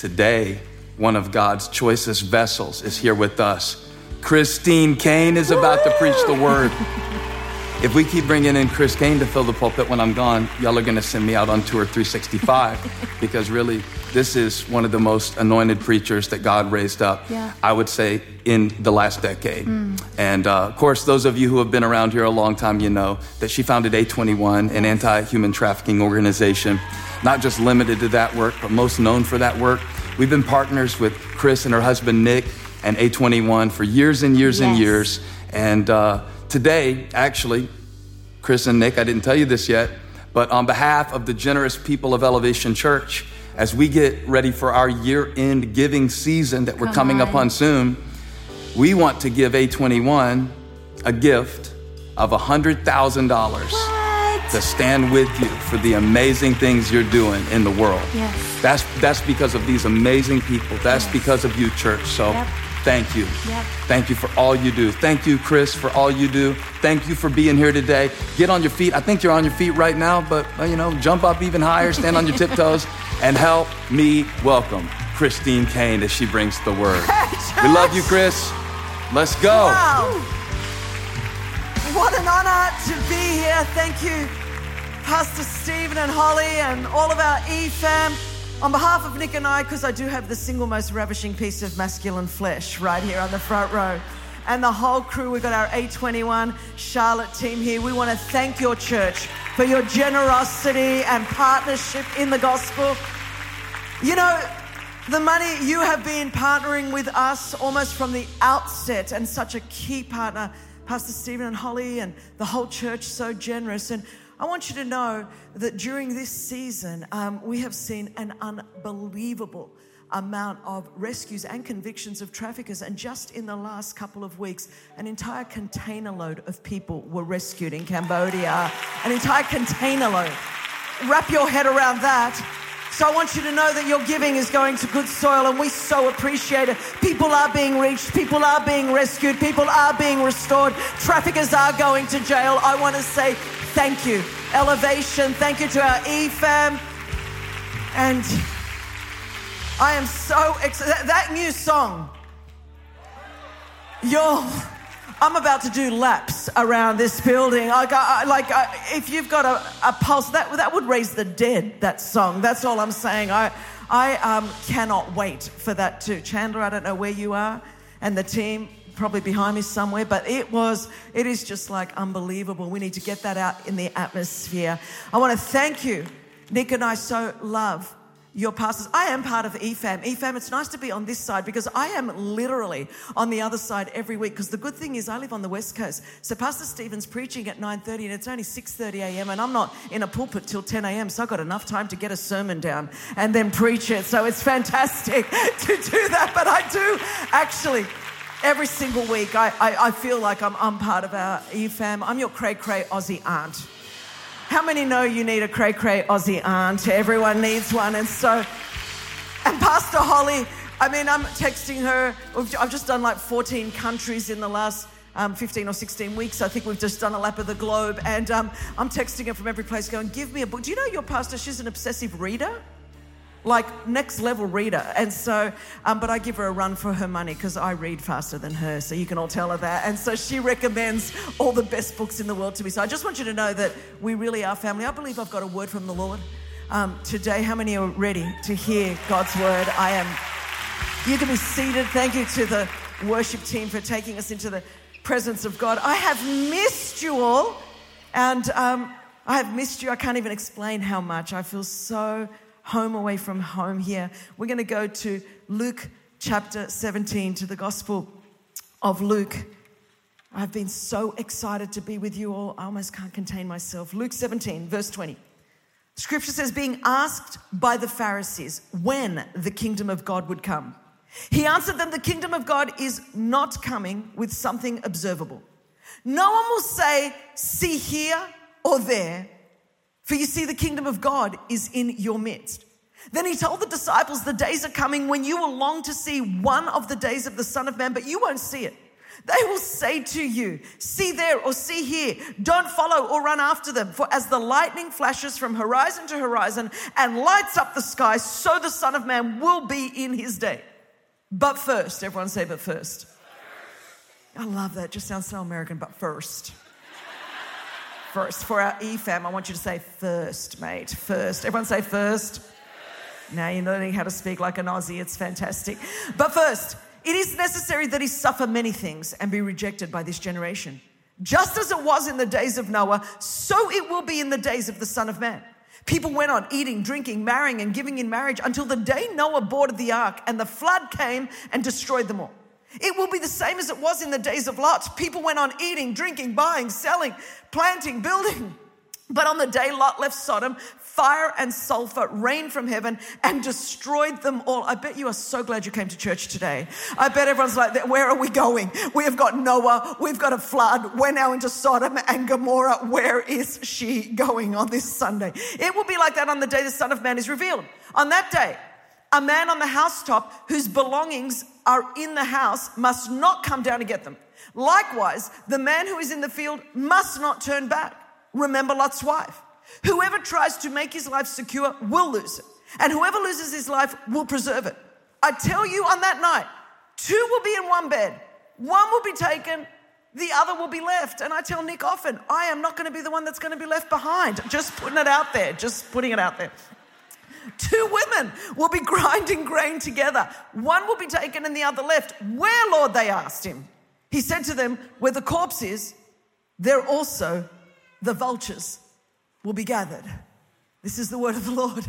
Today, one of God's choicest vessels is here with us. Christine Caine is about to preach the word. If we keep bringing in Chris Caine to fill the pulpit when I'm gone, y'all are going to send me out on tour 365 because really, this is one of the most anointed preachers that God raised up, I would say, in the last decade. And of course, those of you who have been around here a long time, you know that she founded A21, an anti-human trafficking organization, not just limited to that work, but most known for that work. We've been partners with Chris and her husband, Nick, and A21 for years and years and years. And today, actually, Chris and Nick, I didn't tell you this yet, but on behalf of the generous people of Elevation Church, as we get ready for our year-end giving season that we're coming up on soon, we want to give A21 a gift of $100,000 to stand with you for the amazing things you're doing in the world. That's because of these amazing people. That's because of you, church. So thank you. Thank you for all you do. Thank you, Chris, for all you do. Thank you for being here today. Get on your feet. I think you're on your feet right now, but jump up even higher, stand on your tiptoes, and help me welcome Christine Caine as she brings the word. We love you, Chris. Let's go. Wow. What an honor to be here. Thank you, Pastor Stephen and Holly and all of our E-fam. On behalf of Nick and I, because I do have the single most ravishing piece of masculine flesh right here on the front row, and the whole crew, we've got our A21 Charlotte team here. We want to thank your church for your generosity and partnership in the gospel. You know, the money, you have been partnering with us almost from the outset, and such a key partner, Pastor Stephen and Holly and the whole church, so generous. And I want you to know that during this season, we have seen an unbelievable amount of rescues and convictions of traffickers. And just in the last couple of weeks, an entire container load of people were rescued in Cambodia. An entire container load. Wrap your head around that. So I want you to know that your giving is going to good soil, and we so appreciate it. People are being reached. People are being rescued. People are being restored. Traffickers are going to jail. I want to say thank you, Elevation. Thank you to our E-fam. And I am so excited. That new song, I'm about to do laps around this building. If you've got a pulse, that would raise the dead, that song. That's all I'm saying. I cannot wait for that too. Chandler, I don't know where you are, and the team, probably behind me somewhere, but it is just like unbelievable. We need to get that out in the atmosphere. I want to thank you. Nick and I so love your pastors. I am part of E-fam. E-fam, it's nice to be on this side because I am literally on the other side every week, because the good thing is I live on the West Coast. So Pastor Stephen's preaching at 9:30 and it's only 6:30 a.m. and I'm not in a pulpit till 10 a.m. So I've got enough time to get a sermon down and then preach it. So it's fantastic to do that. But I do actually, every single week, I feel like I'm part of our E-fam. I'm your cray-cray Aussie aunt. How many know you need a cray-cray Aussie aunt? Everyone needs one. And Pastor Holly, I'm texting her. I've just done like 14 countries in the last 15 or 16 weeks. I think we've just done a lap of the globe. And I'm texting her from every place going, give me a book. Do you know your pastor, she's an obsessive reader? Like next level reader. And so, but I give her a run for her money because I read faster than her. So you can all tell her that. And so she recommends all the best books in the world to me. So I just want you to know that we really are family. I believe I've got a word from the Lord today. How many are ready to hear God's word? You can be seated. Thank you to the worship team for taking us into the presence of God. I have missed you all. And I have missed you. I can't even explain how much. I feel so home away from home here. We're going to go to Luke chapter 17, to the Gospel of Luke. I've been so excited to be with you all. I almost can't contain myself. Luke 17, verse 20. Scripture says, being asked by the Pharisees when the kingdom of God would come, he answered them, the kingdom of God is not coming with something observable. No one will say, see here or there, for you see, the kingdom of God is in your midst. Then he told the disciples, the days are coming when you will long to see one of the days of the Son of Man, but you won't see it. They will say to you, see there or see here. Don't follow or run after them. For as the lightning flashes from horizon to horizon and lights up the sky, so the Son of Man will be in his day. But first, everyone say, but first. I love that. It just sounds so American, but first. First. For our E-fam, I want you to say first, mate. First. Everyone say first. Now you're learning how to speak like an Aussie. It's fantastic. But first, it is necessary that he suffer many things and be rejected by this generation. Just as it was in the days of Noah, so it will be in the days of the Son of Man. People went on eating, drinking, marrying, and giving in marriage until the day Noah boarded the ark and the flood came and destroyed them all. It will be the same as it was in the days of Lot. People went on eating, drinking, buying, selling, planting, building. But on the day Lot left Sodom, fire and sulfur rained from heaven and destroyed them all. I bet you are so glad you came to church today. I bet everyone's like, where are we going? We have got Noah, we've got a flood, we're now into Sodom and Gomorrah. Where is she going on this Sunday? It will be like that on the day the Son of Man is revealed. On that day, a man on the housetop whose belongings are in the house must not come down to get them. Likewise, the man who is in the field must not turn back. Remember Lot's wife. Whoever tries to make his life secure will lose it, and whoever loses his life will preserve it. I tell you, on that night, 2 will be in one bed. One will be taken, the other will be left. And I tell Nick often, I am not going to be the one that's going to be left behind. Just putting it out there, just putting it out there. 2 women will be grinding grain together. One will be taken and the other left. Where, Lord, they asked him. He said to them, where the corpse is, there also the vultures will be gathered. This is the word of the Lord.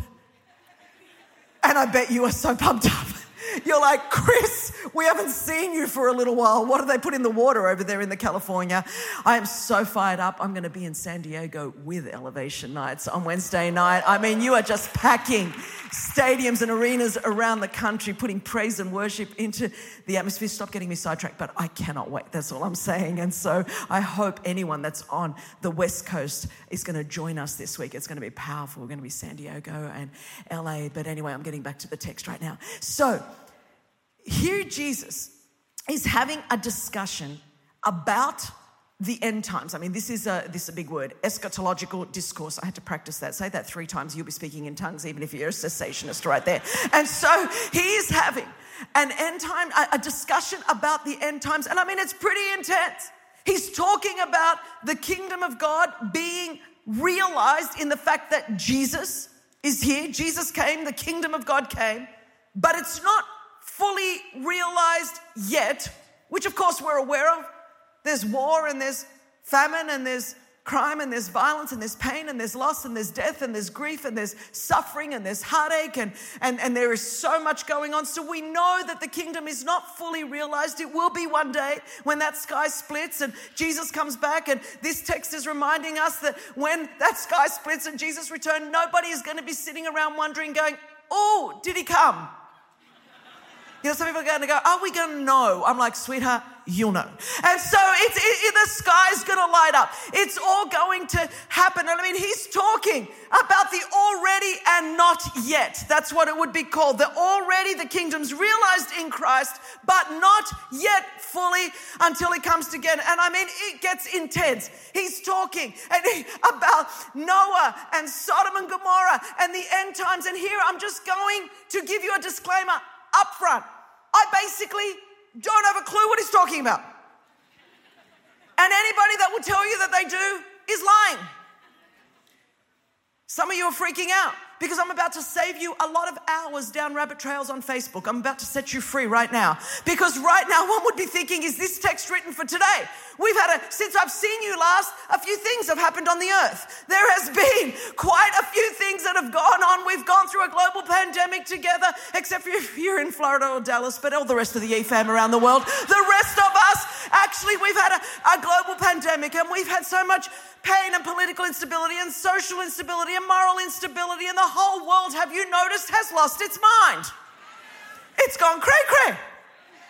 And I bet you are so pumped up. You're like, Chris, we haven't seen you for a little while. What do they put in the water over there in the California? I am so fired up. I'm going to be in San Diego with Elevation Nights on Wednesday night. I mean, you are just packing stadiums and arenas around the country, putting praise and worship into the atmosphere. Stop getting me sidetracked, but I cannot wait. That's all I'm saying. And so I hope anyone that's on the West Coast is going to join us this week. It's going to be powerful. We're going to be San Diego and LA. But anyway, I'm getting back to the text right now. So here Jesus is having a discussion about the end times. I mean, this is a big word, eschatological discourse. I had to practice that. Say that 3 times. You'll be speaking in tongues, even if you're a cessationist right there. And so he is having an end time, a discussion about the end times. And I mean, it's pretty intense. He's talking about the kingdom of God being realized in the fact that Jesus is here. Jesus came, the kingdom of God came, but it's not fully realized yet, which of course we're aware of. There's war and there's famine and there's crime and there's violence and there's pain and there's loss and there's death and there's grief and there's suffering and there's heartache and there is so much going on. So we know that the kingdom is not fully realized. It will be one day when that sky splits and Jesus comes back, and this text is reminding us that when that sky splits and Jesus returns, nobody is going to be sitting around wondering, going, oh, did he come? You know, some people are going to go, are we going to know? I'm like, sweetheart, you'll know. And so the sky's going to light up. It's all going to happen. And I mean, he's talking about the already and not yet. That's what it would be called. The already, the kingdom's realized in Christ, but not yet fully until he comes again. And I mean, it gets intense. He's talking about Noah and Sodom and Gomorrah and the end times. And here I'm just going to give you a disclaimer up front. I basically don't have a clue what he's talking about. And anybody that will tell you that they do is lying. Some of you are freaking out because I'm about to save you a lot of hours down rabbit trails on Facebook. I'm about to set you free right now. Because right now one would be thinking, is this text written for today? Since I've seen you last, a few things have happened on the earth. There has been quite a few things that have gone on. We've gone through a global pandemic together, except for if you're in Florida or Dallas, but all the rest of the E-fam around the world. The rest of us, actually, we've had a global pandemic, and we've had so much pain and political instability and social instability and moral instability, and the whole world, have you noticed, has lost its mind. It's gone cray-cray.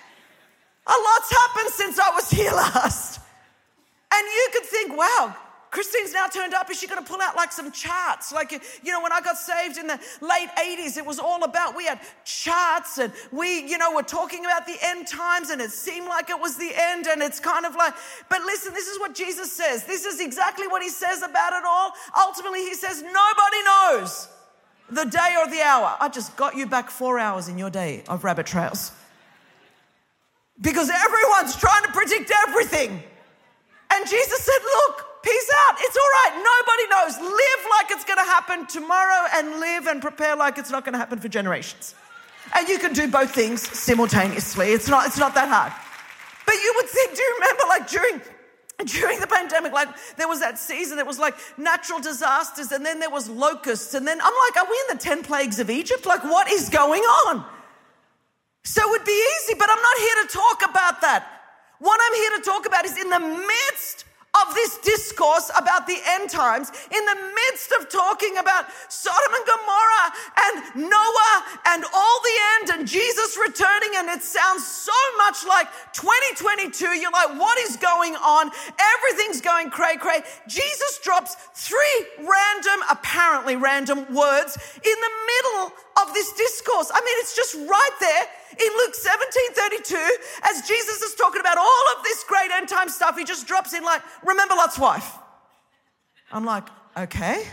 A lot's happened since I was here last. And you could think, wow, Christine's now turned up. Is she going to pull out like some charts? Like, you know, when I got saved in the late 80s, it was all about, we had charts and we, you know, were talking about the end times and it seemed like it was the end, and it's kind of like, but listen, this is what Jesus says. This is exactly what he says about it all. Ultimately, he says, nobody knows the day or the hour. I just got you back 4 hours in your day of rabbit trails. Because everyone's trying to predict everything. And Jesus said, look, peace out. It's all right. Nobody knows. Live like it's going to happen tomorrow and live and prepare like it's not going to happen for generations. And you can do both things simultaneously. It's not that hard. But you would think, do you remember like during the pandemic, like there was that season, it was like natural disasters, and then there was locusts. And then I'm like, are we in the 10 plagues of Egypt? Like, what is going on? So it would be easy, but I'm not here to talk about that. What I'm here to talk about is in the midst of this discourse about the end times, in the midst of talking about Sodom and Gomorrah and Noah and all the end and Jesus returning, and it sounds so much like 2022. You're like, what is going on? Everything's going cray-cray. Jesus drops 3 apparently random words in the middle of this discourse. I mean, it's just right there in Luke 17:32, as Jesus is talking about all of this great end time stuff, he just drops in like, remember Lot's wife. I'm like, okay.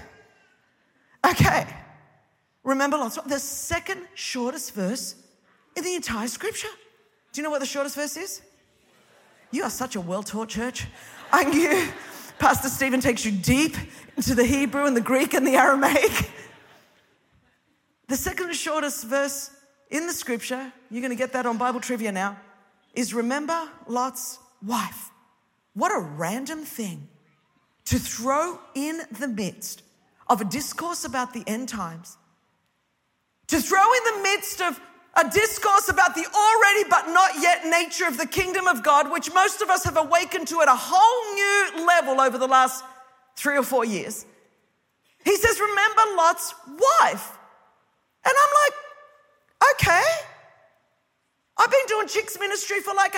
Remember Lot's wife. The second shortest verse in the entire scripture. Do you know what the shortest verse is? You are such a well-taught church. I knew Pastor Stephen takes you deep into the Hebrew and the Greek and the Aramaic. The second shortest verse in the scripture, you're going to get that on Bible Trivia now, is remember Lot's wife. What a random thing to throw in the midst of a discourse about the end times, to throw in the midst of a discourse about the already but not yet nature of the kingdom of God, which most of us have awakened to at a whole new level over the last 3 or 4 years. He says, remember Lot's wife. And I'm like, okay. I've been doing chicks ministry for 30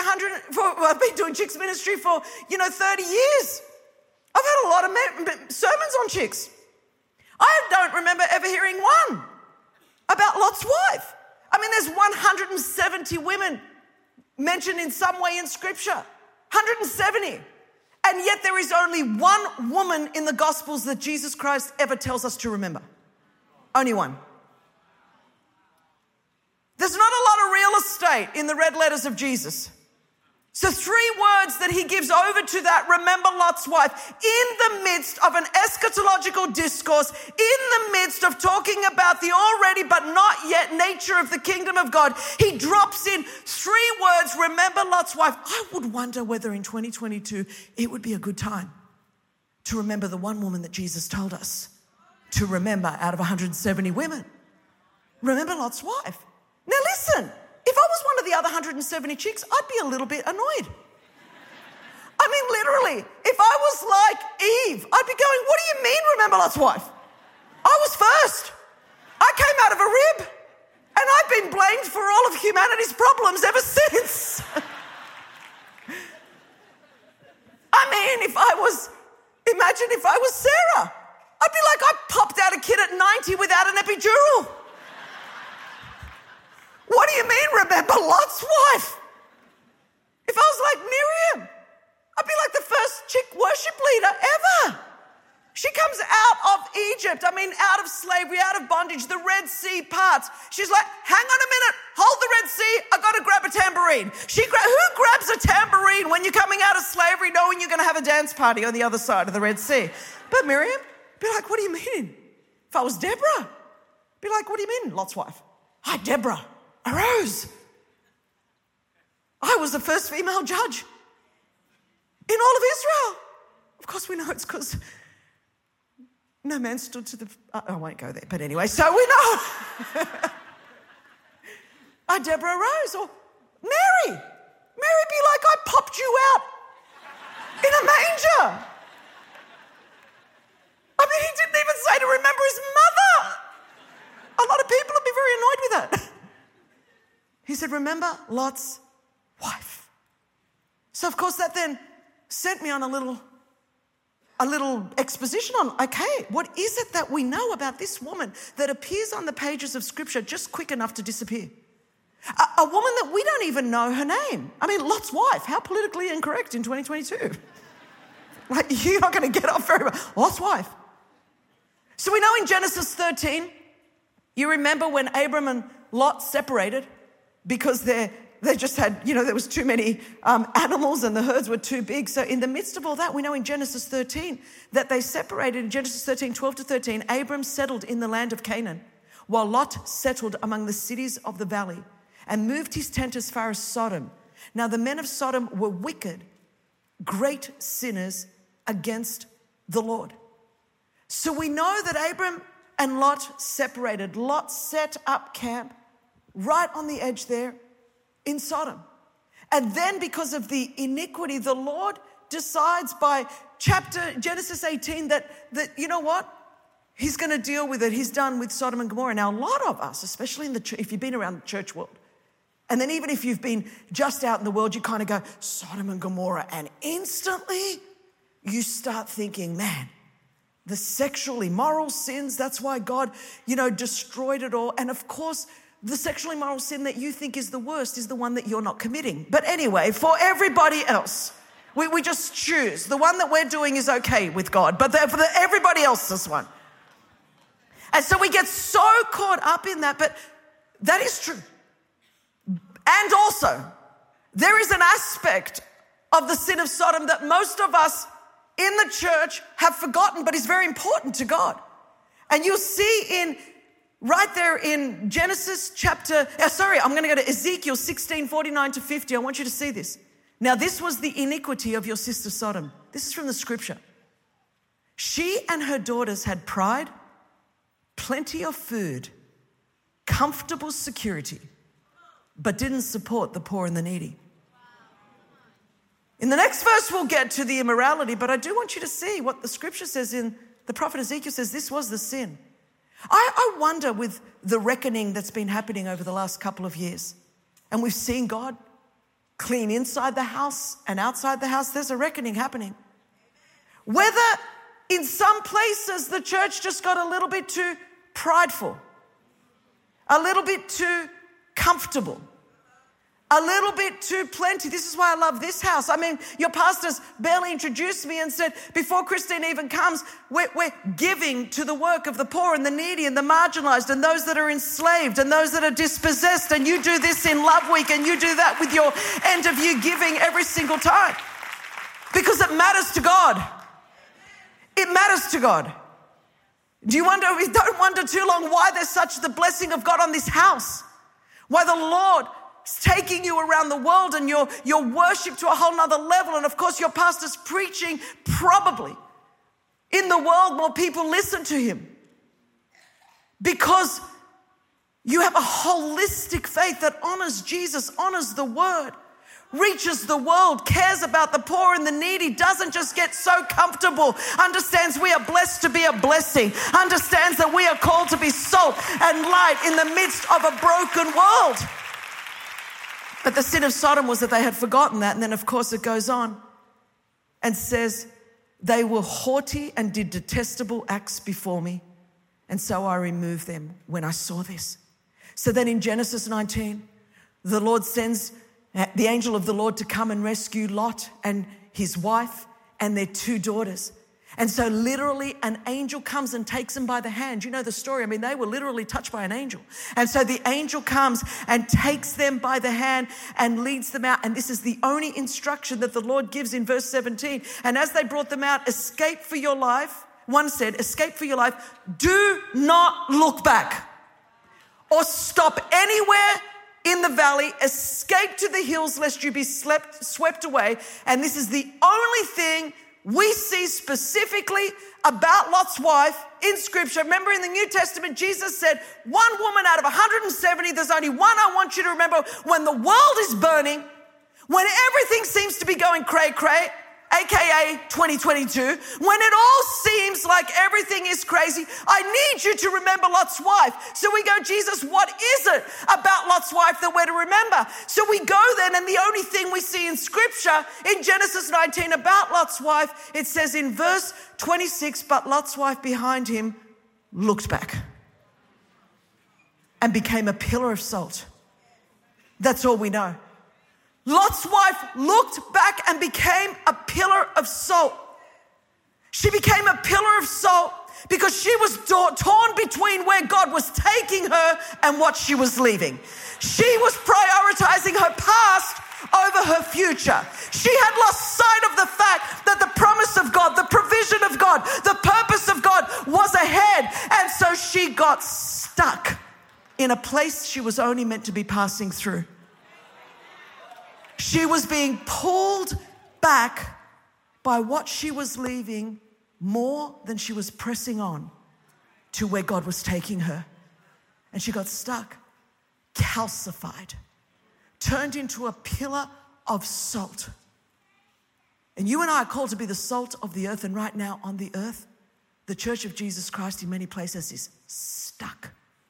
years. I've had a lot of sermons on chicks. I don't remember ever hearing one about Lot's wife. I mean, there's 170 women mentioned in some way in scripture. 170. And yet there is only one woman in the Gospels that Jesus Christ ever tells us to remember. Only one. There's not a lot of real estate in the red letters of Jesus. So 3 words that he gives over to that, remember Lot's wife, in the midst of an eschatological discourse, in the midst of talking about the already but not yet nature of the kingdom of God, he drops in 3 words, remember Lot's wife. I would wonder whether in 2022 it would be a good time to remember the one woman that Jesus told us to remember out of 170 women. Remember Lot's wife. Now listen, if I was one of the other 170 chicks, I'd be a little bit annoyed. I mean, literally, if I was like Eve, I'd be going, what do you mean remember Lot's wife? I was first. I came out of a rib, and I've been blamed for all of humanity's problems ever since. I mean, imagine if I was Sarah. I'd be like, I popped out a kid at 90 without an epidural. What do you mean, remember Lot's wife? If I was like Miriam, I'd be like the first chick worship leader ever. She comes out of Egypt, out of slavery, out of bondage, the Red Sea parts. She's like, hang on a minute, hold the Red Sea, I gotta grab a tambourine. Who grabs a tambourine when you're coming out of slavery knowing you're gonna have a dance party on the other side of the Red Sea? But Miriam, be like, what do you mean? If I was Deborah, be like, what do you mean, Lot's wife? Hi, Deborah. Arose. I was the first female judge in all of Israel. Of course we know it's because no man stood to the... I won't go there, but anyway, so we know. Deborah arose, or Mary. Mary be like, I popped you out in a manger. He didn't even say to remember his mother. A lot of people would be very annoyed with that. He said, remember Lot's wife. So, of course, that then sent me on a little a little exposition on, okay, what is it that we know about this woman that appears on the pages of Scripture just quick enough to disappear? A woman that we don't even know her name. I mean, Lot's wife. How politically incorrect in 2022. Like, you're not going to get off very well. Lot's wife. So we know in Genesis 13, you remember when Abram and Lot separated because they just had, there was too many animals and the herds were too big. So in the midst of all that, we know in Genesis 13 that they separated. In Genesis 13, 12 to 13, Abram settled in the land of Canaan, while Lot settled among the cities of the valley and moved his tent as far as Sodom. Now the men of Sodom were wicked, great sinners against the Lord. So we know that Abram and Lot separated. Lot set up camp right on the edge there in Sodom. And then because of the iniquity, the Lord decides by Genesis 18 that you know what? He's going to deal with it. He's done with Sodom and Gomorrah. Now, a lot of us, especially if you've been around the church world, and then even if you've been just out in the world, you kind of go, Sodom and Gomorrah. And instantly you start thinking, man, the sexual immoral sins, that's why God, destroyed it all. And of course, the sexual immoral sin that you think is the worst is the one that you're not committing. But anyway, for everybody else, we just choose. The one that we're doing is okay with God, but for everybody else's one. And so we get so caught up in that, but that is true. And also, there is an aspect of the sin of Sodom that most of us in the church have forgotten, but is very important to God. And you'll see right there in Genesis I'm going to go to Ezekiel 16, 49 to 50. I want you to see this. Now, this was the iniquity of your sister Sodom. This is from the Scripture. She and her daughters had pride, plenty of food, comfortable security, but didn't support the poor and the needy. In the next verse, we'll get to the immorality, but I do want you to see what the Scripture says the prophet Ezekiel says this was the sin. I wonder with the reckoning that's been happening over the last couple of years, and we've seen God clean inside the house and outside the house, there's a reckoning happening. Whether in some places the church just got a little bit too prideful, a little bit too comfortable, a little bit too plenty. This is why I love this house. I mean, your pastors barely introduced me and said, before Christine even comes, we're giving to the work of the poor and the needy and the marginalized and those that are enslaved and those that are dispossessed. And you do this in Love Week and you do that with your end of year giving every single time because it matters to God. It matters to God. We don't wonder too long why there's such the blessing of God on this house, why the Lord is taking you around the world and your worship to a whole nother level. And of course, your pastor's preaching probably in the world more people listen to him because you have a holistic faith that honors Jesus, honors the word, reaches the world, cares about the poor and the needy, doesn't just get so comfortable, understands we are blessed to be a blessing, understands that we are called to be salt and light in the midst of a broken world. But the sin of Sodom was that they had forgotten that. And then, of course, it goes on and says, they were haughty and did detestable acts before me. And so I removed them when I saw this. So then in Genesis 19, the Lord sends the angel of the Lord to come and rescue Lot and his wife and their two daughters. And so literally an angel comes and takes them by the hand. You know the story. I mean, they were literally touched by an angel. And so the angel comes and takes them by the hand and leads them out. And this is the only instruction that the Lord gives in verse 17. And as they brought them out, escape for your life. One said, escape for your life. Do not look back or stop anywhere in the valley, escape to the hills lest you be swept away. And this is the only thing we see specifically about Lot's wife in Scripture. Remember in the New Testament, Jesus said, one woman out of 170, there's only one I want you to remember. When the world is burning, when everything seems to be going cray-cray, aka 2022, when it all seems like everything is crazy, I need you to remember Lot's wife. So we go, Jesus, what is it about Lot's wife that we're to remember? So we go then, and the only thing we see in scripture in Genesis 19 about Lot's wife, it says in verse 26, but Lot's wife behind him looked back and became a pillar of salt. That's all we know. Lot's wife looked back and became a pillar of salt. She became a pillar of salt because she was torn between where God was taking her and what she was leaving. She was prioritizing her past over her future. She had lost sight of the fact that the promise of God, the provision of God, the purpose of God was ahead. And so she got stuck in a place she was only meant to be passing through. She was being pulled back by what she was leaving more than she was pressing on to where God was taking her. And she got stuck, calcified, turned into a pillar of salt. And you and I are called to be the salt of the earth. And right now on the earth, the Church of Jesus Christ in many places is stuck.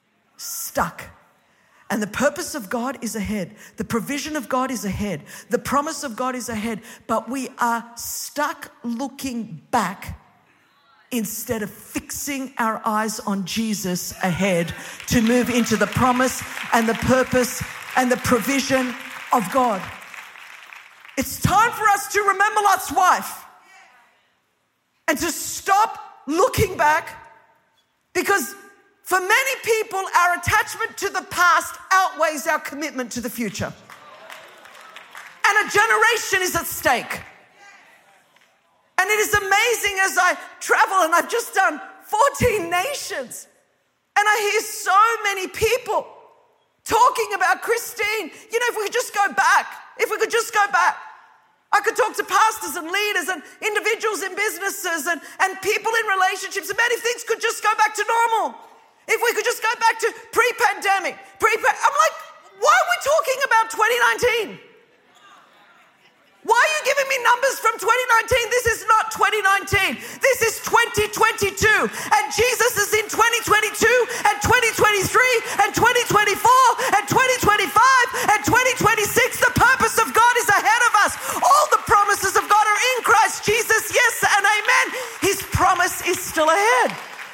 And the purpose of God is ahead. The provision of God is ahead. The promise of God is ahead. But we are stuck looking back instead of fixing our eyes on Jesus ahead to move into the promise and the purpose and the provision of God. It's time for us to remember Lot's wife and to stop looking back, because for many people, our attachment to the past outweighs our commitment to the future. And a generation is at stake. And it is amazing as I travel, and I've just done 14 nations, and I hear so many people talking about Christine. You know, if we could just go back, I could talk to pastors and leaders and individuals in businesses and people in relationships, and many things could just go back to normal. If we could just go back to pre-pandemic. I'm like, why are we talking about 2019? Why are you giving me numbers from 2019? This is not 2019. This is 2022. And Jesus is in 2022 and 2023 and 2024 and 2025 and 2026. The purpose of God is ahead of us. All the promises of God are in Christ Jesus. Yes and amen. His promise is still ahead.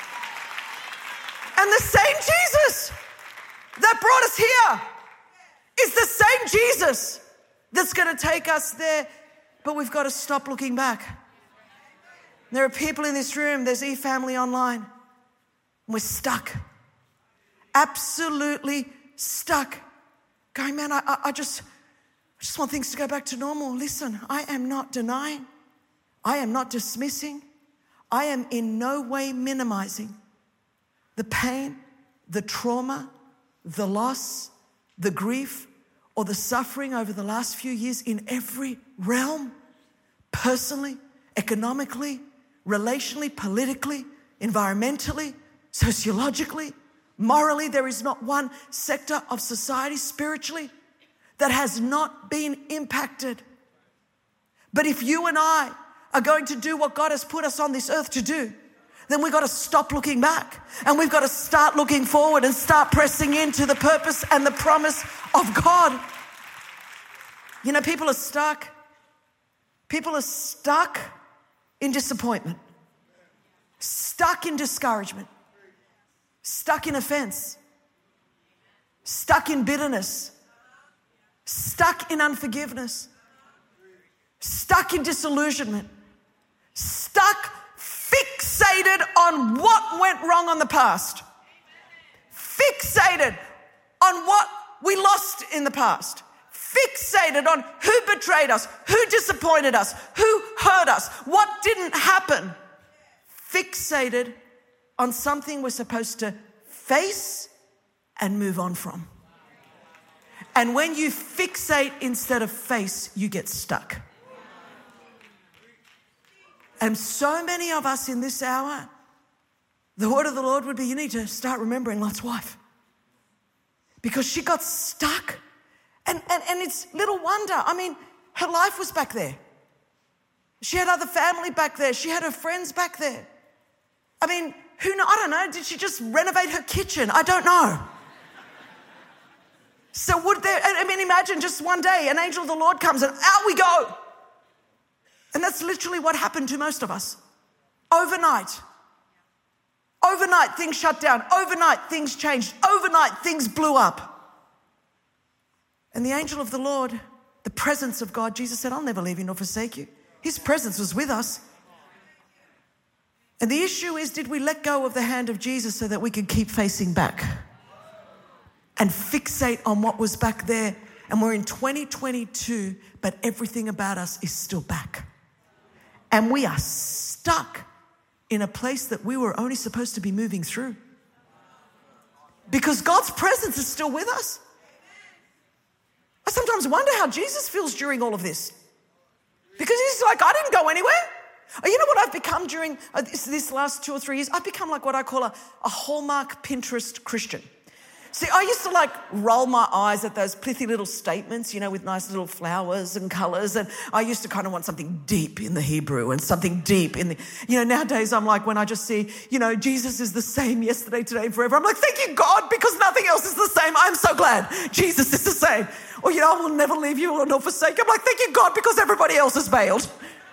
And the same Jesus that brought us here is the same Jesus that's going to take us there. But we've got to stop looking back. There are people in this room, there's eFamily online, and we're stuck. Absolutely stuck. Going, man, I just want things to go back to normal. Listen, I am not denying. I am not dismissing. I am in no way minimizing the pain, the trauma, the loss, the grief, or the suffering over the last few years in every realm, personally, economically, relationally, politically, environmentally, sociologically, morally. There is not one sector of society spiritually that has not been impacted. But if you and I are going to do what God has put us on this earth to do, then we've got to stop looking back and we've got to start looking forward and start pressing into the purpose and the promise of God. You know, people are stuck. People are stuck in disappointment, stuck in discouragement, stuck in offense, stuck in bitterness, stuck in unforgiveness, stuck in disillusionment, stuck fixated on what went wrong on the past, fixated on what we lost in the past, fixated on who betrayed us, who disappointed us, who hurt us, what didn't happen, fixated on something we're supposed to face and move on from. And when you fixate instead of face, you get stuck. And so many of us in this hour, the word of the Lord would be, you need to start remembering Lot's wife. Because she got stuck. And it's little wonder. I mean, her life was back there. She had other family back there. She had her friends back there. I mean, I don't know. Did she just renovate her kitchen? I don't know. So imagine just one day an angel of the Lord comes and out we go. And that's literally what happened to most of us. Overnight, things shut down. Overnight, things changed. Overnight, things blew up. And the angel of the Lord, the presence of God, Jesus said, I'll never leave you nor forsake you. His presence was with us. And the issue is, did we let go of the hand of Jesus so that we could keep facing back and fixate on what was back there? And we're in 2022, but everything about us is still back. And we are stuck in a place that we were only supposed to be moving through. Because God's presence is still with us. I sometimes wonder how Jesus feels during all of this. Because he's like, I didn't go anywhere. You know what I've become during this last 2 or 3 years? I've become like what I call a Hallmark Pinterest Christian. See, I used to like roll my eyes at those pithy little statements, with nice little flowers and colors. And I used to kind of want something deep in the Hebrew and something deep in the, nowadays I'm like, when I just see, Jesus is the same yesterday, today, and forever. I'm like, thank you, God, because nothing else is the same. I'm so glad Jesus is the same. Or, I will never leave you nor forsake you. I'm like, thank you, God, because everybody else has bailed.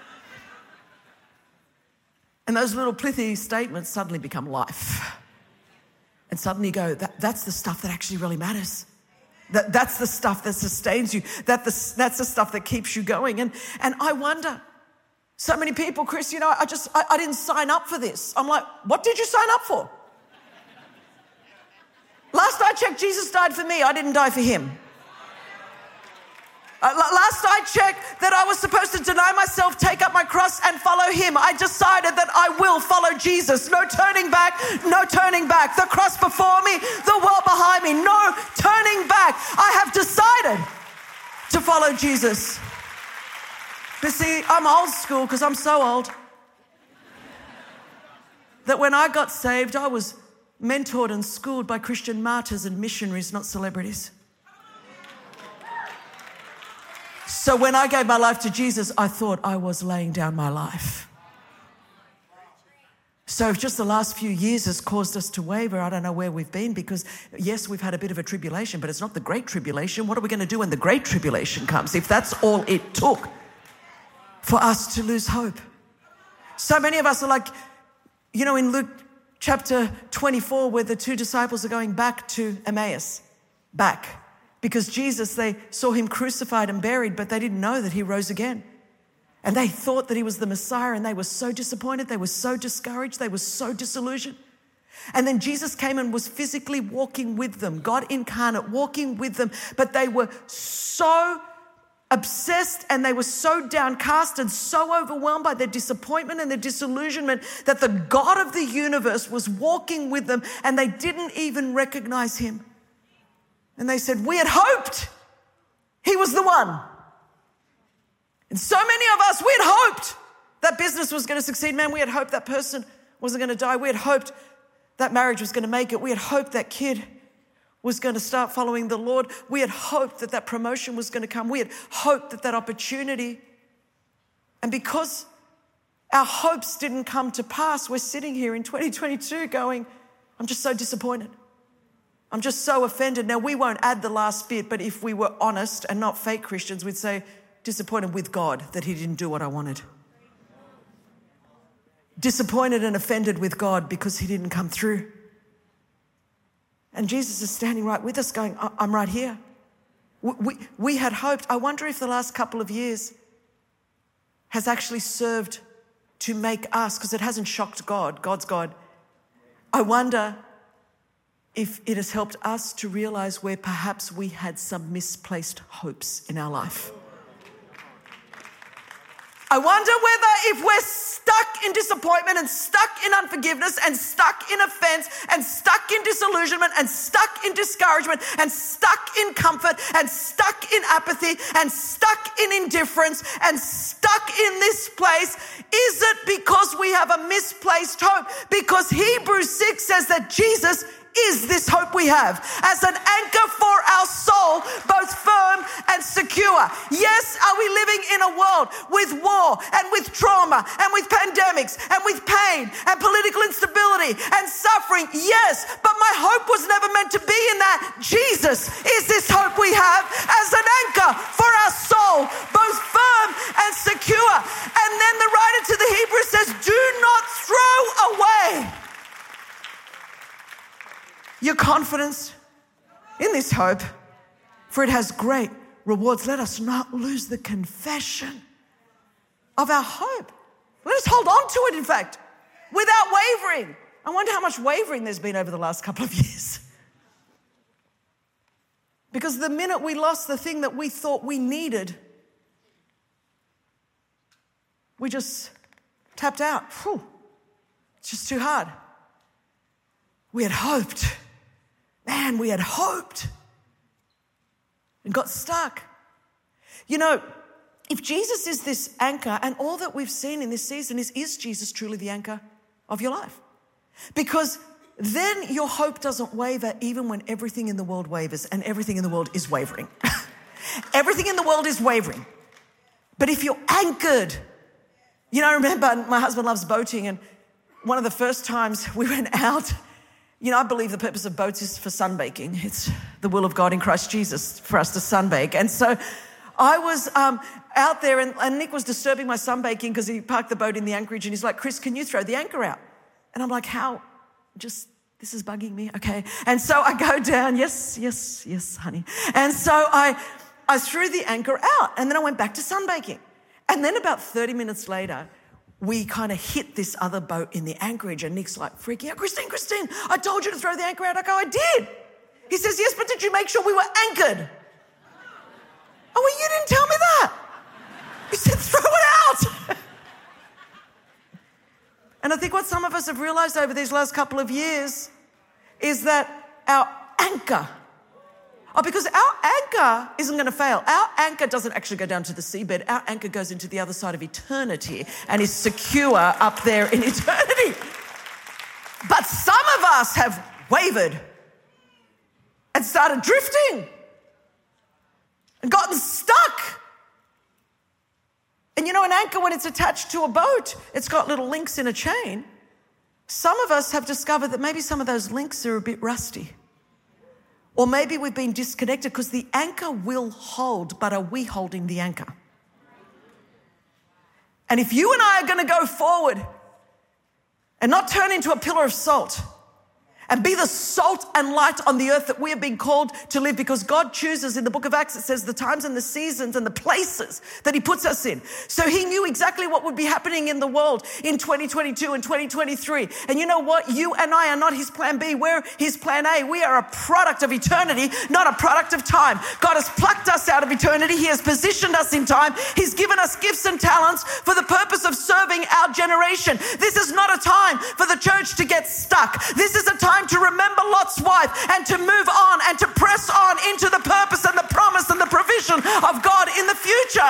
And those little pithy statements suddenly become life. And suddenly you go, that's the stuff that actually really matters. That's the stuff that sustains you. That's the stuff that keeps you going. And I wonder, so many people, Chris, I didn't sign up for this. I'm like, what did you sign up for? Last I checked, Jesus died for me. I didn't die for him. Last I checked, that I was supposed to deny myself, take up my cross and follow him. I decided that I will follow Jesus. No turning back, no turning back. The cross before me, the world behind me. No turning back. I have decided to follow Jesus. But see, I'm old school because I'm so old that when I got saved, I was mentored and schooled by Christian martyrs and missionaries, not celebrities. So when I gave my life to Jesus, I thought I was laying down my life. So if just the last few years has caused us to waver, I don't know where we've been, because yes, we've had a bit of a tribulation, but it's not the great tribulation. What are we going to do when the great tribulation comes, if that's all it took for us to lose hope? So many of us are like, in Luke chapter 24, where the 2 disciples are going back to Emmaus, back. Because Jesus, they saw him crucified and buried, but they didn't know that he rose again. And they thought that he was the Messiah, and they were so disappointed. They were so discouraged. They were so disillusioned. And then Jesus came and was physically walking with them, God incarnate, walking with them. But they were so obsessed and they were so downcast and so overwhelmed by their disappointment and their disillusionment that the God of the universe was walking with them, and they didn't even recognize him. And they said, we had hoped he was the one. And so many of us, we had hoped that business was going to succeed. Man, we had hoped that person wasn't going to die. We had hoped that marriage was going to make it. We had hoped that kid was going to start following the Lord. We had hoped that that promotion was going to come. We had hoped that that opportunity. And because our hopes didn't come to pass, we're sitting here in 2022 going, I'm just so disappointed. I'm just so offended. Now, we won't add the last bit, but if we were honest and not fake Christians, we'd say, disappointed with God that he didn't do what I wanted. Disappointed and offended with God because he didn't come through. And Jesus is standing right with us going, I'm right here. We had hoped. I wonder if the last couple of years has actually served to make us, because it hasn't shocked God. God's God. I wonder if it has helped us to realize where perhaps we had some misplaced hopes in our life. I wonder whether if we're stuck in disappointment and stuck in unforgiveness and stuck in offense and stuck in disillusionment and stuck in discouragement and stuck in comfort and stuck in apathy and stuck in indifference and stuck in this place, is it because we have a misplaced hope? Because Hebrews 6 says that Jesus is this hope we have as an anchor for our soul, both firm and secure. secure. Yes, are we living in a world with war and with trauma and with pandemics and with pain and political instability and suffering? Yes, but my hope was never meant to be in that. Jesus is this hope we have as an anchor for our soul, both firm and secure. And then the writer to the Hebrews says, do not throw away your confidence in this hope, for it has great rewards. Let us not lose the confession of our hope. Let us hold on to it, in fact, without wavering. I wonder how much wavering there's been over the last couple of years. Because the minute we lost the thing that we thought we needed, we just tapped out. Whew. It's just too hard. We had hoped. Man, we had hoped and got stuck. You know, if Jesus is this anchor, and all that we've seen in this season is Jesus truly the anchor of your life? Because then your hope doesn't waver even when everything in the world wavers, and everything in the world is wavering. Everything in the world is wavering. But if you're anchored, you know, I remember my husband loves boating, and one of the first times we went out, you know, I believe the purpose of boats is for sunbaking. It's the will of God in Christ Jesus for us to sunbake. And so I was out there, and Nick was disturbing my sunbaking because he parked the boat in the anchorage, and he's like, Chris, can you throw the anchor out? And I'm like, how? Just, this is bugging me. Okay. And so I go down. Yes, honey. And so I threw the anchor out, and then I went back to sunbaking. And then about 30 minutes later, we kind of hit this other boat in the anchorage, and Nick's like freaking out, Christine, I told you to throw the anchor out. I go, I did. He says, yes, but did you make sure we were anchored? Oh, well, you didn't tell me that. He said, throw it out. And I think what some of us have realized over these last couple of years is that our anchor, because our anchor isn't going to fail. Our anchor doesn't actually go down to the seabed. Our anchor goes into the other side of eternity and is secure up there in eternity. But some of us have wavered and started drifting and gotten stuck. And you know, an anchor, when it's attached to a boat, it's got little links in a chain. Some of us have discovered that maybe some of those links are a bit rusty. Or maybe we've been disconnected, because the anchor will hold, but are we holding the anchor? And if you and I are going to go forward and not turn into a pillar of salt and be the salt and light on the earth that we have been called to live, because God chooses, in the book of Acts, it says the times and the seasons and the places that he puts us in. So he knew exactly what would be happening in the world in 2022 and 2023. And you know what? You and I are not his plan B. We're his plan A. We are a product of eternity, not a product of time. God has plucked us out of eternity. He has positioned us in time. He's given us gifts and talents for the purpose of serving our generation. This is not a time for the church to get stuck. This is a time to remember Lot's wife and to move on and to press on into the purpose and the promise and the provision of God in the future.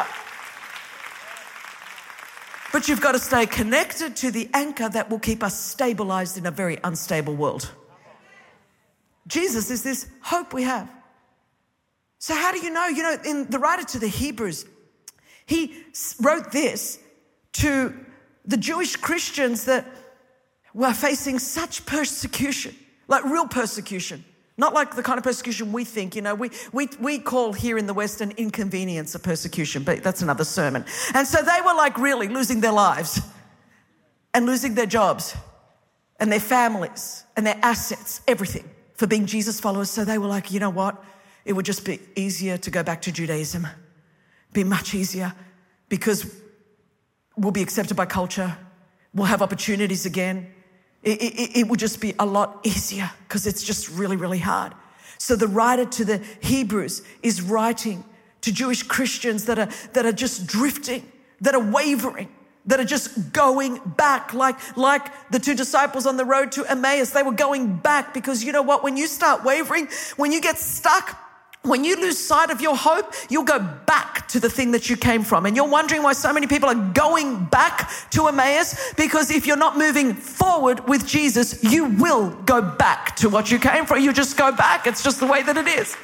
But you've got to stay connected to the anchor that will keep us stabilized in a very unstable world. Jesus is this hope we have. So how do you know? You know, in the writer to the Hebrews, he wrote this to the Jewish Christians that were facing such persecution, like real persecution, not like the kind of persecution we think, you know, we call here in the West an inconvenience a persecution, but that's another sermon. And so they were like really losing their lives and losing their jobs and their families and their assets, everything, for being Jesus followers. So they were like, you know what? It would just be easier to go back to Judaism, be much easier, because we'll be accepted by culture. We'll have opportunities again. It will just be a lot easier, because it's just really, really hard. So the writer to the Hebrews is writing to Jewish Christians that are just drifting, that are wavering, that are just going back, like the two disciples on the road to Emmaus. They were going back, because you know what? When you start wavering, when you get stuck, when you lose sight of your hope, you'll go back to the thing that you came from. And you're wondering why so many people are going back to Emmaus, because if you're not moving forward with Jesus, you will go back to what you came from. You just go back. It's just the way that it is.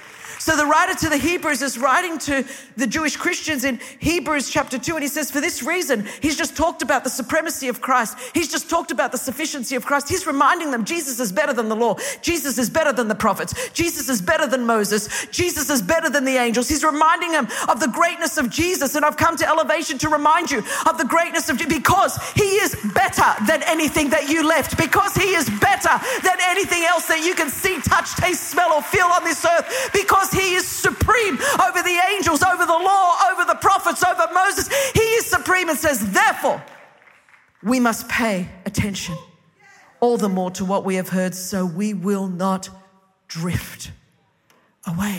So the writer to the Hebrews is writing to the Jewish Christians in Hebrews chapter 2, and he says, for this reason, he's just talked about the supremacy of Christ. He's just talked about the sufficiency of Christ. He's reminding them Jesus is better than the law. Jesus is better than the prophets. Jesus is better than Moses. Jesus is better than the angels. He's reminding them of the greatness of Jesus. And I've come to Elevation to remind you of the greatness of Jesus because he is better than anything that you left, because he is better than anything else that you can see, touch, taste, smell, or feel on this earth, because he is supreme over the angels, over the law, over the prophets, over Moses. He is supreme and says, therefore, we must pay attention all the more to what we have heard so we will not drift away.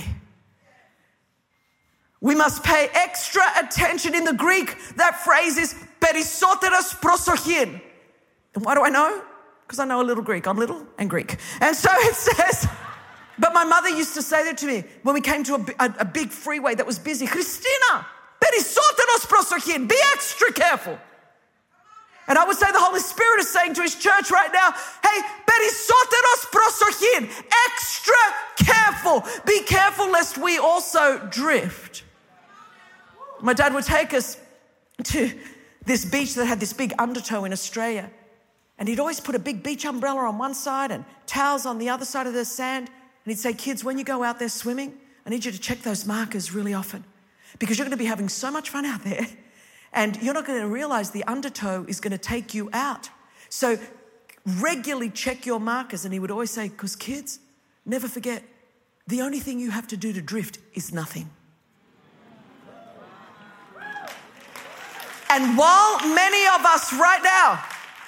We must pay extra attention. In the Greek, that phrase is περισσότερος προσοχήν. And why do I know? Because I know a little Greek. I'm little and Greek. And so it says... But my mother used to say that to me when we came to a big freeway that was busy. Christina, περισσότερος προσοχήν, be extra careful. And I would say the Holy Spirit is saying to his church right now, hey, περισσότερος προσοχήν, extra careful. Be careful lest we also drift. My dad would take us to this beach that had this big undertow in Australia. And he'd always put a big beach umbrella on one side and towels on the other side of the sand. And he'd say, kids, when you go out there swimming, I need you to check those markers really often because you're going to be having so much fun out there and you're not going to realize the undertow is going to take you out. So regularly check your markers. And he would always say, because kids, never forget, the only thing you have to do to drift is nothing. And while many of us right now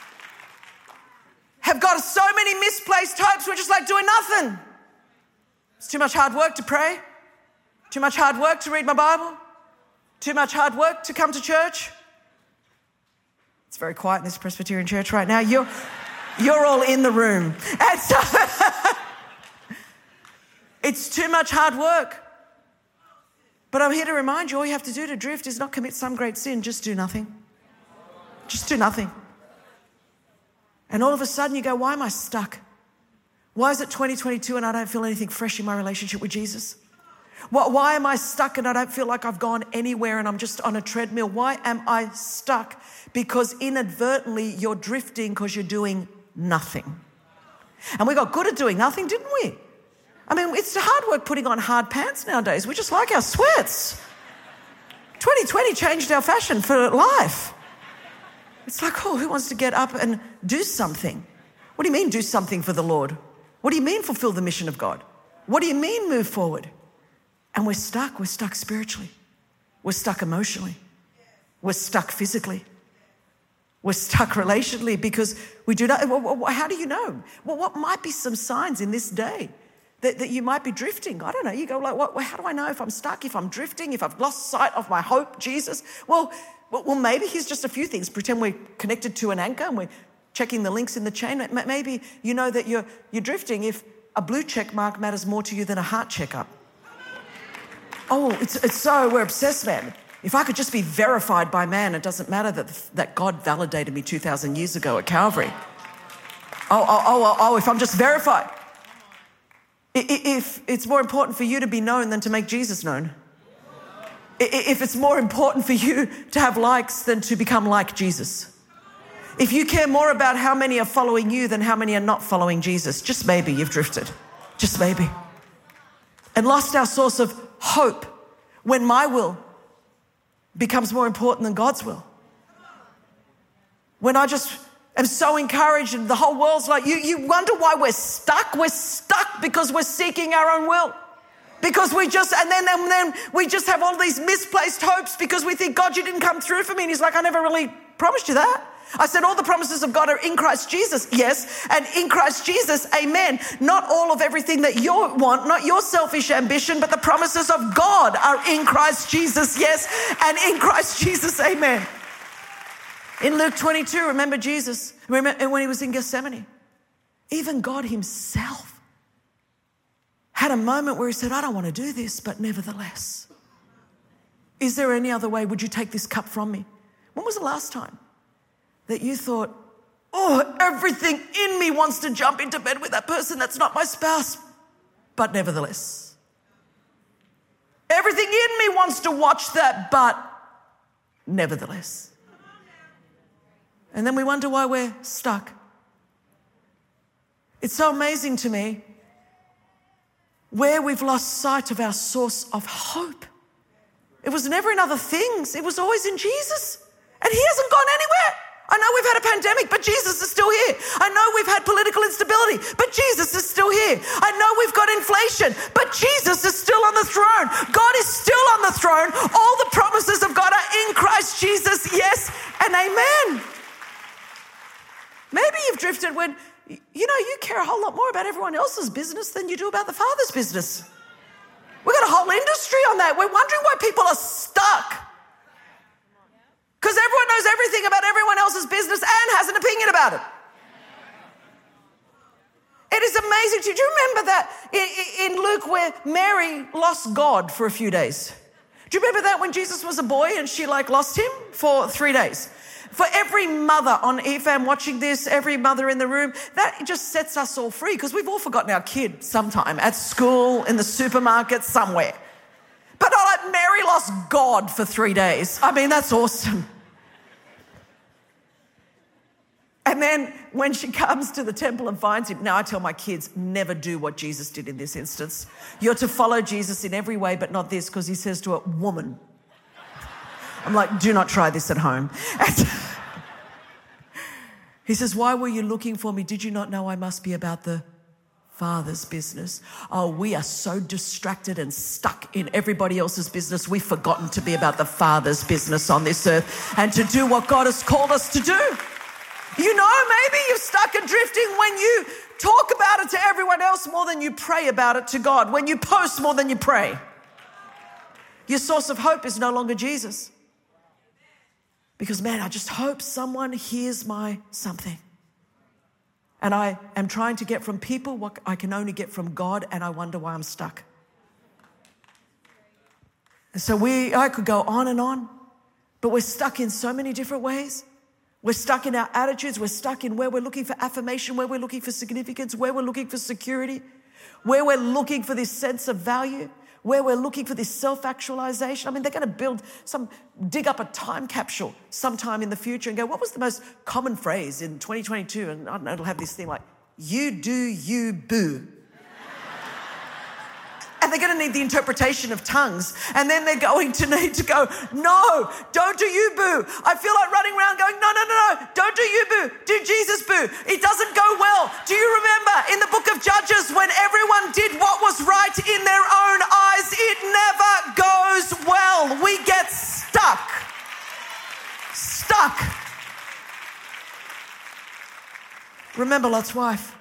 have got so many misplaced hopes, we're just like doing nothing. It's too much hard work to pray. Too much hard work to read my Bible. Too much hard work to come to church. It's very quiet in this Presbyterian church right now. You're all in the room. And so it's too much hard work. But I'm here to remind you, all you have to do to drift is not commit some great sin. Just do nothing. Just do nothing. And all of a sudden you go, why am I stuck? Why is it 2022 and I don't feel anything fresh in my relationship with Jesus? Why am I stuck and I don't feel like I've gone anywhere and I'm just on a treadmill? Why am I stuck? Because inadvertently you're drifting because you're doing nothing. And we got good at doing nothing, didn't we? I mean, it's hard work putting on hard pants nowadays. We just like our sweats. 2020 changed our fashion for life. It's like, oh, who wants to get up and do something? What do you mean do something for the Lord? What do you mean fulfill the mission of God? What do you mean move forward? And we're stuck. We're stuck spiritually. We're stuck emotionally. We're stuck physically. We're stuck relationally because we do not. How do you know? Well, what might be some signs in this day that you might be drifting? I don't know. You go like, how do I know if I'm stuck, if I'm drifting, if I've lost sight of my hope, Jesus? Well, maybe here's just a few things. Pretend we're connected to an anchor and we're checking the links in the chain. Maybe you know that you're drifting if a blue check mark matters more to you than a heart checkup. Oh, it's so, we're obsessed, man. If I could just be verified by man, it doesn't matter that God validated me 2,000 years ago at Calvary. If I'm just verified. If it's more important for you to be known than to make Jesus known. If it's more important for you to have likes than to become like Jesus. If you care more about how many are following you than how many are not following Jesus, just maybe you've drifted. Just maybe. And lost our source of hope when my will becomes more important than God's will. When I just am so encouraged and the whole world's like, you wonder why we're stuck? We're stuck because we're seeking our own will. Because we just, and then we just have all these misplaced hopes because we think, God, you didn't come through for me. And he's like, I never really promised you that. I said, all the promises of God are in Christ Jesus. Yes. And in Christ Jesus, amen. Not all of everything that you want, not your selfish ambition, but the promises of God are in Christ Jesus. Yes. And in Christ Jesus, amen. In Luke 22, remember Jesus, when he was in Gethsemane, even God himself had a moment where he said, I don't want to do this, but nevertheless, is there any other way? Would you take this cup from me? When was the last time that you thought, oh, everything in me wants to jump into bed with that person that's not my spouse, but nevertheless? Everything in me wants to watch that, but nevertheless. And then we wonder why we're stuck. It's so amazing to me where we've lost sight of our source of hope. It was never in other things. It was always in Jesus. And he hasn't gone anywhere. I know we've had a pandemic, but Jesus is still here. I know we've had political instability, but Jesus is still here. I know we've got inflation, but Jesus is still on the throne. God is still on the throne. All the promises of God are in Christ Jesus. Yes and amen. Maybe you've drifted when, you care a whole lot more about everyone else's business than you do about the Father's business. We've got a whole industry on that. We're wondering why people are stuck. Because everyone knows everything about everyone else's business and has an opinion about it. It is amazing. Do you remember that in Luke where Mary lost God for a few days? Do you remember that when Jesus was a boy and she lost him for 3 days? For every mother on EFAM watching this, every mother in the room, that just sets us all free because we've all forgotten our kid sometime at school, in the supermarket, somewhere. But not like Mary lost God for 3 days. I mean, that's awesome. And then when she comes to the temple and finds him, now I tell my kids, never do what Jesus did in this instance. You're to follow Jesus in every way, but not this, because he says to her, woman. I'm like, do not try this at home. And he says, why were you looking for me? Did you not know I must be about the Father's business? Oh, we are so distracted and stuck in everybody else's business. We've forgotten to be about the Father's business on this earth and to do what God has called us to do. Maybe you're stuck and drifting when you talk about it to everyone else more than you pray about it to God, when you post more than you pray. Your source of hope is no longer Jesus. Because, man, I just hope someone hears my something. And I am trying to get from people what I can only get from God, and I wonder why I'm stuck. And so I could go on, but we're stuck in so many different ways. We're stuck in our attitudes. We're stuck in where we're looking for affirmation, where we're looking for significance, where we're looking for security, where we're looking for this sense of value, where we're looking for this self-actualization. I mean, they're going to dig up a time capsule sometime in the future and go, what was the most common phrase in 2022? And I don't know, it'll have this thing like, you do you, boo. And they're going to need the interpretation of tongues. And then they're going to need to go, no, don't do you boo. I feel like running around going, no, don't do you boo. Do Jesus boo. It doesn't go well. Do you remember in the book of Judges when everyone did what was right in their own eyes? It never goes well. We get stuck. Remember Lot's wife.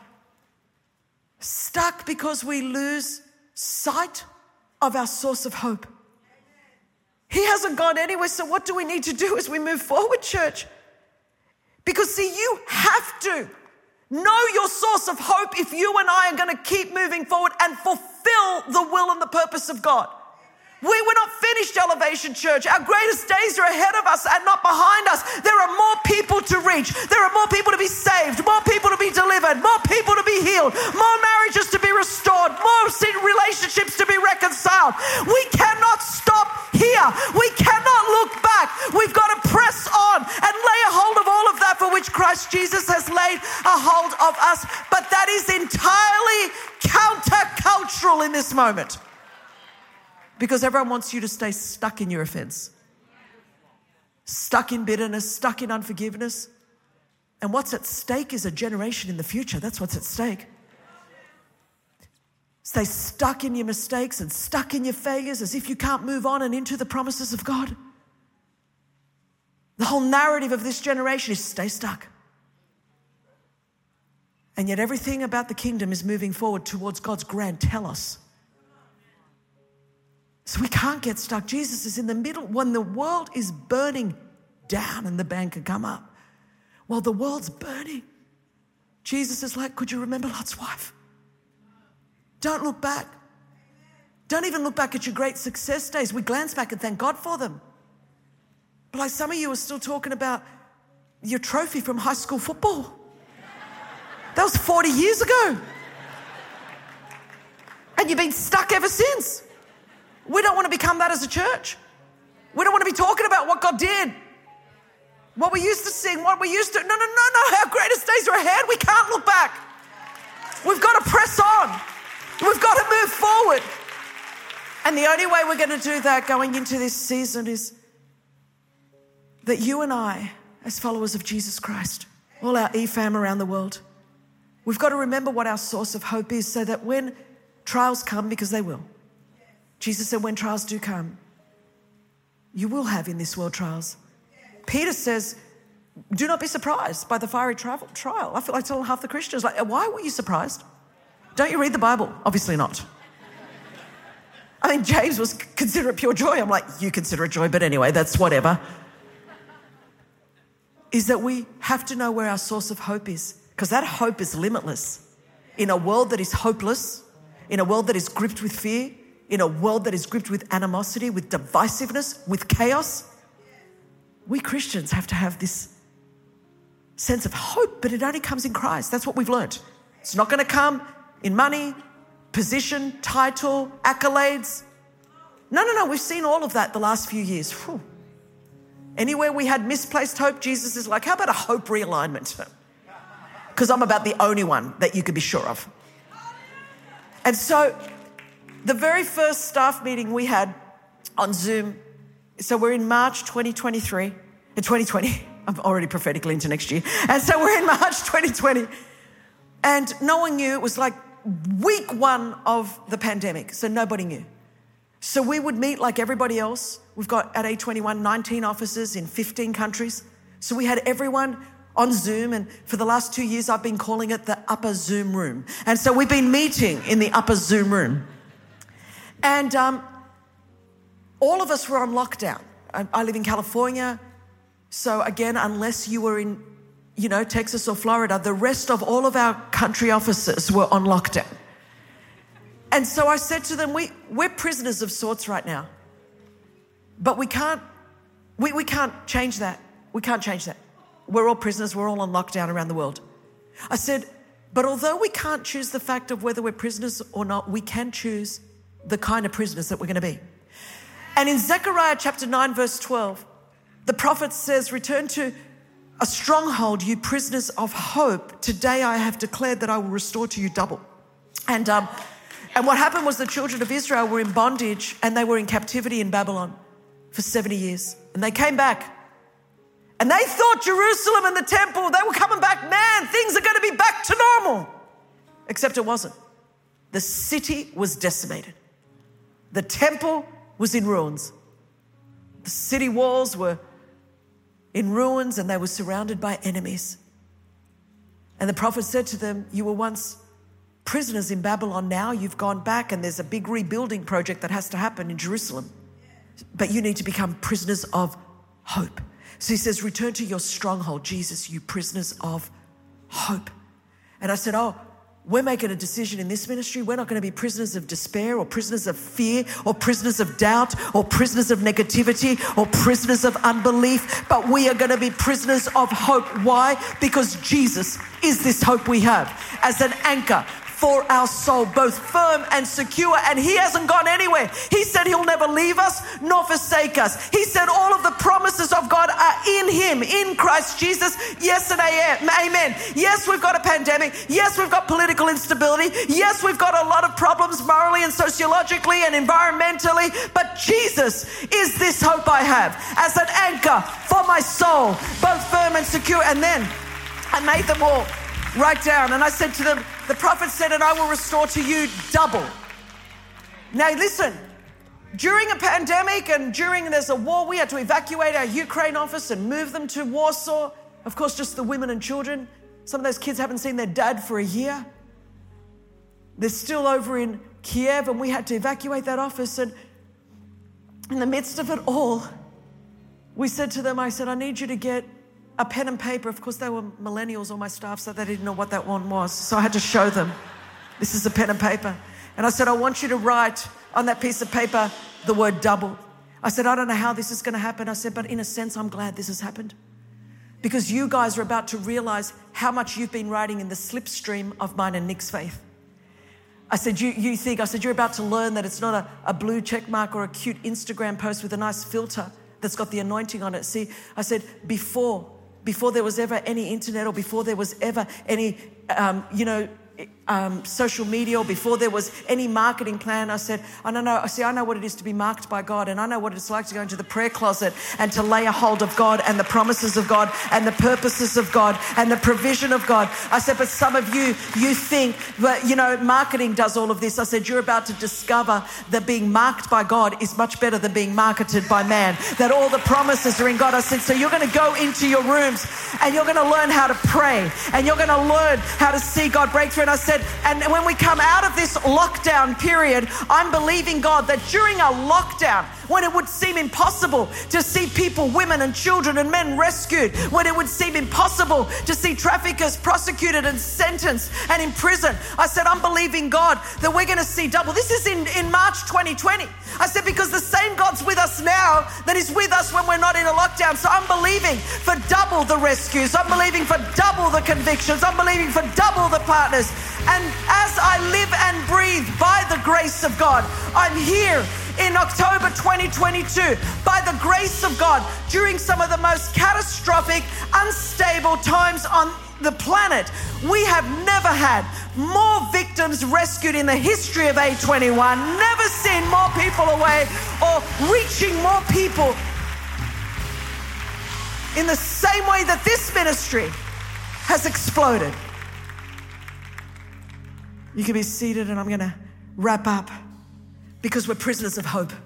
Stuck because we lose sight of our source of hope. He hasn't gone anywhere, so what do we need to do as we move forward, church? Because see, you have to know your source of hope if you and I are going to keep moving forward and fulfill the will and the purpose of God. We were not finished, Elevation Church. Our greatest days are ahead of us and not behind us. There are more people to reach. There are more people to be saved, more people to be delivered, more people to be healed, more marriages to be restored, more relationships to be reconciled. We cannot stop here. We cannot look back. We've got to press on and lay a hold of all of that for which Christ Jesus has laid a hold of us. But that is entirely countercultural in this moment. Because everyone wants you to stay stuck in your offense, stuck in bitterness, stuck in unforgiveness. And what's at stake is a generation in the future. That's what's at stake. Stay stuck in your mistakes and stuck in your failures as if you can't move on and into the promises of God. The whole narrative of this generation is stay stuck. And yet everything about the kingdom is moving forward towards God's grand telos. So we can't get stuck. Jesus is in the middle. When the world is burning down and the band can come up, while the world's burning, Jesus is like, could you remember Lot's wife? Don't look back. Don't even look back at your great success days. We glance back and thank God for them. But like some of you are still talking about your trophy from high school football. That was 40 years ago. And you've been stuck ever since. We don't want to become that as a church. We don't want to be talking about what God did, what we used to sing, what we used to. No. Our greatest days are ahead. We can't look back. We've got to press on. We've got to move forward. And the only way we're going to do that going into this season is that you and I, as followers of Jesus Christ, all our EFAM around the world, we've got to remember what our source of hope is so that when trials come, because they will. Jesus said when trials do come, you will have in this world trials. Peter says, do not be surprised by the fiery trial. I feel like telling half the Christians, like, why were you surprised? Don't you read the Bible? Obviously not. I mean, James was consider it pure joy. I'm like, you consider it joy, but anyway, that's whatever. Is that we have to know where our source of hope is, because that hope is limitless. In a world that is hopeless, in a world that is gripped with fear, in a world that is gripped with animosity, with divisiveness, with chaos, we Christians have to have this sense of hope, but it only comes in Christ. That's what we've learned. It's not going to come in money, position, title, accolades. No. We've seen all of that the last few years. Whew. Anywhere we had misplaced hope, Jesus is like, how about a hope realignment? Because I'm about the only one that you can be sure of. And so the very first staff meeting we had on Zoom, so we're in March 2023, in 2020, I'm already prophetically into next year. And so we're in March 2020. And no one knew. It was like week one of the pandemic, so nobody knew. So we would meet like everybody else. We've got at A21 19 offices in 15 countries. So we had everyone on Zoom, and for the last 2 years I've been calling it the upper Zoom room. And so we've been meeting in the upper Zoom room. And all of us were on lockdown. I live in California. So again, unless you were in, Texas or Florida, the rest of all of our country offices were on lockdown. And so I said to them, we're prisoners of sorts right now. But we can't change that. We can't change that. We're all prisoners. We're all on lockdown around the world. I said, but although we can't choose the fact of whether we're prisoners or not, we can choose the kind of prisoners that we're going to be. And in Zechariah chapter 9, verse 12, the prophet says, return to a stronghold, you prisoners of hope. Today I have declared that I will restore to you double. And what happened was the children of Israel were in bondage and they were in captivity in Babylon for 70 years. And they came back. And they thought Jerusalem and the temple, they were coming back. Man, things are going to be back to normal. Except it wasn't. The city was decimated. The temple was in ruins. The city walls were in ruins and they were surrounded by enemies. And the prophet said to them, you were once prisoners in Babylon. Now you've gone back and there's a big rebuilding project that has to happen in Jerusalem. But you need to become prisoners of hope. So he says, return to your stronghold, Jesus, you prisoners of hope. And I said, we're making a decision in this ministry. We're not going to be prisoners of despair or prisoners of fear or prisoners of doubt or prisoners of negativity or prisoners of unbelief, but we are going to be prisoners of hope. Why? Because Jesus is this hope we have as an anchor for our soul, both firm and secure. And he hasn't gone anywhere. He said he'll never leave us nor forsake us. He said all of the promises of God are in him, in Christ Jesus. Yes and amen. Yes, we've got a pandemic. Yes, we've got political instability. Yes, we've got a lot of problems morally and sociologically and environmentally. But Jesus is this hope I have as an anchor for my soul, both firm and secure. And then I made them all write down. And I said to them, the prophet said, and I will restore to you double. Now listen, during a pandemic and during there's a war, we had to evacuate our Ukraine office and move them to Warsaw. Of course, just the women and children. Some of those kids haven't seen their dad for a year. They're still over in Kiev and we had to evacuate that office. And in the midst of it all, we said to them, I said, I need you to get a pen and paper. Of course, they were millennials, all my staff, so they didn't know what that one was. So I had to show them, this is a pen and paper. And I said, I want you to write on that piece of paper the word double. I said, I don't know how this is going to happen. I said, but in a sense, I'm glad this has happened. Because you guys are about to realize how much you've been riding in the slipstream of mine and Nick's faith. I said, you think, I said, you're about to learn that it's not a blue check mark or a cute Instagram post with a nice filter that's got the anointing on it. See, I said, before there was ever any internet or before there was ever any, social media or before there was any marketing plan, I said, I know what it is to be marked by God, and I know what it's like to go into the prayer closet and to lay a hold of God and the promises of God and the purposes of God and the provision of God. I said, but some of you think that, marketing does all of this. I said, you're about to discover that being marked by God is much better than being marketed by man, that all the promises are in God. I said, so you're going to go into your rooms and you're going to learn how to pray and you're going to learn how to see God break through. And I said, and when we come out of this lockdown period, I'm believing God that during a lockdown, when it would seem impossible to see people, women and children and men rescued, when it would seem impossible to see traffickers prosecuted and sentenced and imprisoned, I said, I'm believing God that we're going to see double. This is in March 2020. I said, because the same God's with us now that is with us when we're not in a lockdown. So I'm believing for double the rescues. I'm believing for double the convictions. I'm believing for double the partners. And as I live and breathe by the grace of God, I'm here in October 2022, by the grace of God, during some of the most catastrophic, unstable times on the planet. We have never had more victims rescued in the history of A21, never seen more people away or reaching more people in the same way that this ministry has exploded. You can be seated, and I'm going to wrap up, because we're prisoners of hope.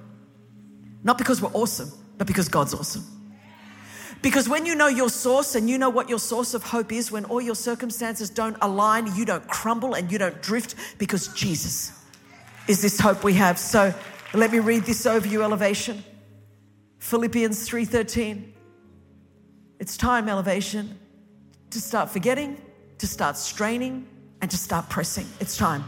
Not because we're awesome, but because God's awesome. Because when you know your source and you know what your source of hope is, when all your circumstances don't align, you don't crumble and you don't drift, because Jesus is this hope we have. So let me read this over you, Elevation. Philippians 3:13. It's time, Elevation, to start forgetting, to start straining, and to start pressing. It's time.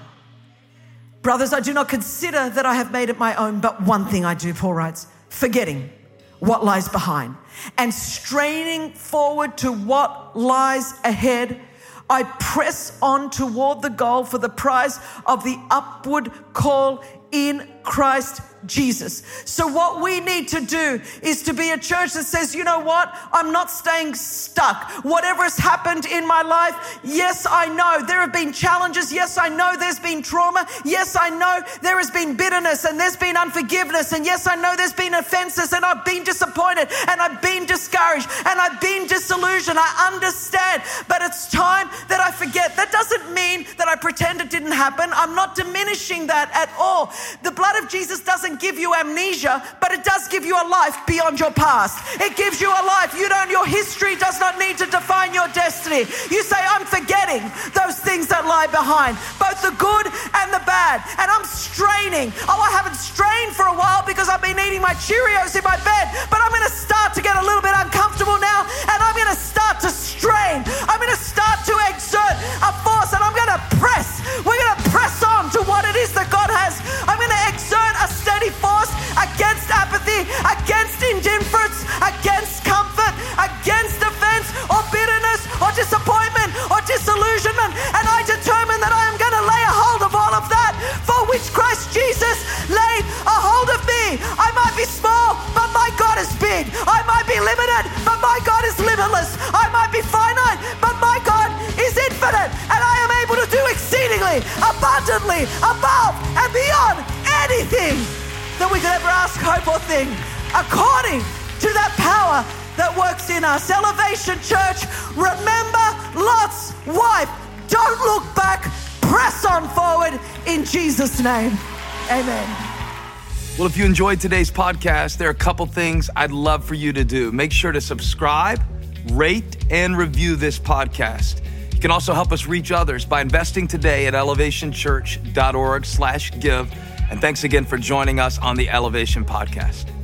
Brothers, I do not consider that I have made it my own, but one thing I do, Paul writes, forgetting what lies behind and straining forward to what lies ahead, I press on toward the goal for the prize of the upward call in Christ Jesus. So what we need to do is to be a church that says, you know what? I'm not staying stuck. Whatever has happened in my life, yes, I know there have been challenges. Yes, I know there's been trauma. Yes, I know there has been bitterness and there's been unforgiveness. And yes, I know there's been offenses and I've been disappointed and I've been discouraged and I've been disillusioned. I understand, but it's time that I forget. That doesn't mean that I pretend it didn't happen. I'm not diminishing that at all. The blood of Jesus doesn't give you amnesia, but it does give you a life beyond your past. It gives you a life. Your history does not need to define your destiny. You say, I'm forgetting those things that lie behind, both the good and the bad. And I'm straining. Oh, I haven't strained for a while because I've been eating my Cheerios in my bed, but I'm going to start to get a little bit uncomfortable now, and I'm going to start to strain. I'm going to start to exert a force, and I'm going to press. We're going to press on to what it is that God has. I'm going to exert a steady force against apathy, against indifference, against comfort, against offense or bitterness or disappointment or disillusionment. And I determine that I am going to lay a hold of all of that for which Christ Jesus laid a hold of me. I might be small, but my God is big. I might be limited, but my God is limitless. I might be finite, but my God is infinite. And I am able to do exceedingly, abundantly, above and beyond anything that we could ever ask, hope, or think, according to that power that works in us. Elevation Church, remember Lot's wife. Don't look back. Press on forward in Jesus' name. Amen. Well, if you enjoyed today's podcast, there are a couple things I'd love for you to do. Make sure to subscribe, rate, and review this podcast. You can also help us reach others by investing today at elevationchurch.org/give. And thanks again for joining us on the Elevation Podcast.